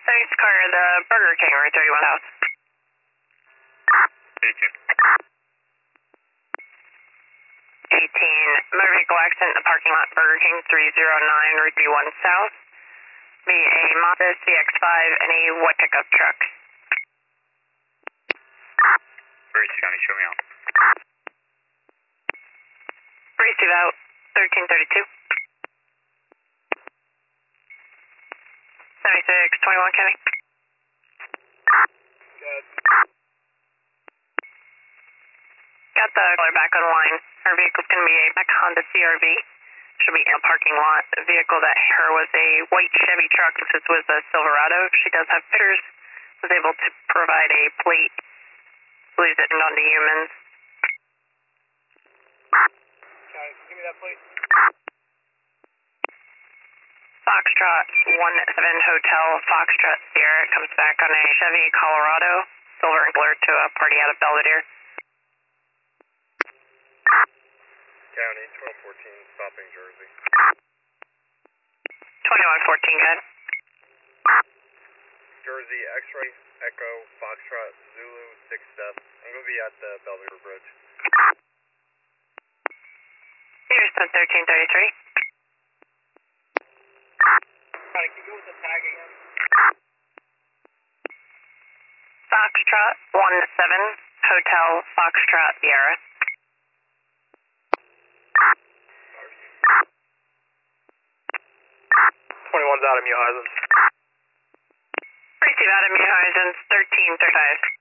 Thanks, Carter. The Burger King, Route 31 South. 18. Motor vehicle accident in the parking lot, Burger King, 309, Route 31 South. Be a Mazda CX-5 and a white pickup truck. Receive County, show me out. Receive out, 1332. 7621 County. Good. Got the caller back on the line. Her vehicle's going to be a black Honda CRV. She'll be in a parking lot. The vehicle that hit her was a white Chevy truck. This was a Silverado. She does have pictures. Was able to provide a plate. Believes it onto humans. Give me that plate. Foxtrot 17 Hotel Foxtrot Sierra comes back on a Chevy Colorado. Silver and blur to a party out of Belvedere. County, 1214, stopping Jersey. 2114, good. Jersey, X-ray, Echo, Foxtrot, Zulu, 6 Step. I'm going to be at the Belvedere Bridge. Houston 1333. Can you go with the tag again? Foxtrot 17 Hotel Foxtrot Sierra. 21's out of New Highlands. Receive out of New Horizons 1335.